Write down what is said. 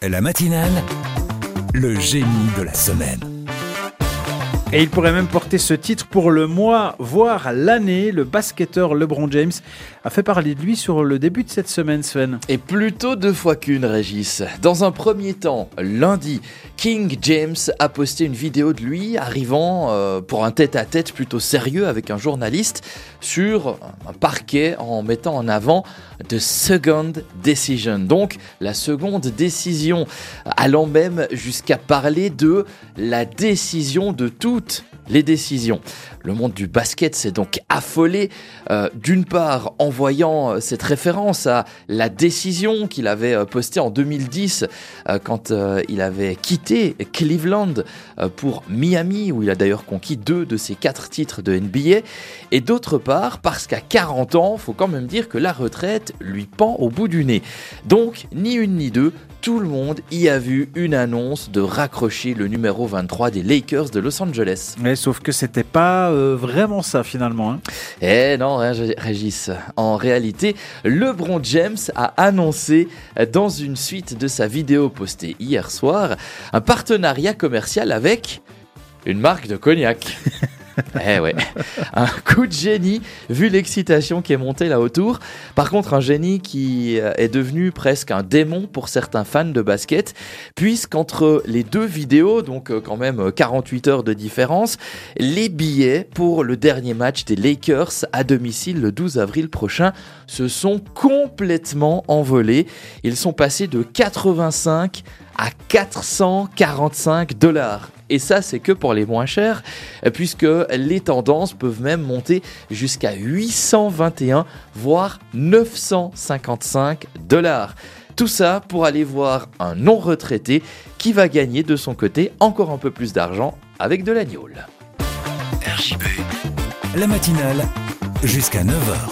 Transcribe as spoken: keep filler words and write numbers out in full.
La matinale, le génie de la semaine. Et il pourrait même porter ce titre pour le mois, voire l'année. Le basketteur LeBron James a fait parler de lui sur le début de cette semaine, Sven. Et plutôt deux fois qu'une, Régis. Dans un premier temps, lundi, King James a posté une vidéo de lui arrivant euh, pour un tête-à-tête plutôt sérieux avec un journaliste sur un parquet en mettant en avant The Second Decision. Donc, la seconde décision, allant même jusqu'à parler de la décision de toutes les décisions. Le monde du basket s'est donc affolé, euh, d'une part en voyant cette référence à la décision qu'il avait euh, postée en deux mille dix euh, quand euh, il avait quitté Cleveland euh, pour Miami, où il a d'ailleurs conquis deux de ses quatre titres de N B A, et d'autre part parce qu'à quarante ans, il faut quand même dire que la retraite lui pend au bout du nez. Donc, ni une ni deux, tout le monde y a vu une annonce de raccrocher le numéro vingt-trois des Lakers de Los Angeles. Mais sauf que c'était pas euh, vraiment ça finalement. Hein. Eh non, Régis. En réalité, LeBron James a annoncé dans une suite de sa vidéo postée hier soir un partenariat commercial avec une marque de cognac. Eh ouais, un coup de génie vu l'excitation qui est montée là autour. Par contre, un génie qui est devenu presque un démon pour certains fans de basket, puisqu'entre les deux vidéos, donc quand même quarante-huit heures de différence, les billets pour le dernier match des Lakers à domicile le douze avril prochain se sont complètement envolés. Ils sont passés de quatre-vingt-cinq à quatre cent quarante-cinq dollars. Et ça, c'est que pour les moins chers, puisque les tendances peuvent même monter jusqu'à huit cent vingt et un, voire neuf cent cinquante-cinq dollars. Tout ça pour aller voir un non-retraité qui va gagner de son côté encore un peu plus d'argent avec de la gnôle. R J B, la matinale, jusqu'à neuf heures.